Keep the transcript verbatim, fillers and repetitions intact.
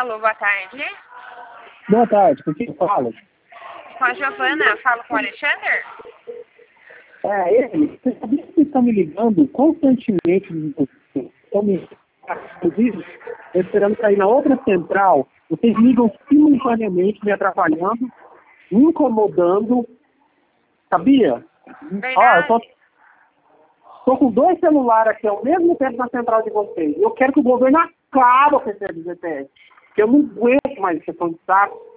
Alô, boa tarde. Boa tarde, com quem fala? Com a Giovana, falo com o Alexander? É, ele. Você sabia que estão me ligando constantemente? Estão me inclusive, eu esperando sair na outra central. Vocês ligam simultaneamente, me atrapalhando, me incomodando. Sabia? Ó, eu tô, tô com dois celulares aqui ao mesmo tempo na central de vocês. Eu quero que o governo acabe com esse G T S. Porque eu não aguento mais esse som de saco.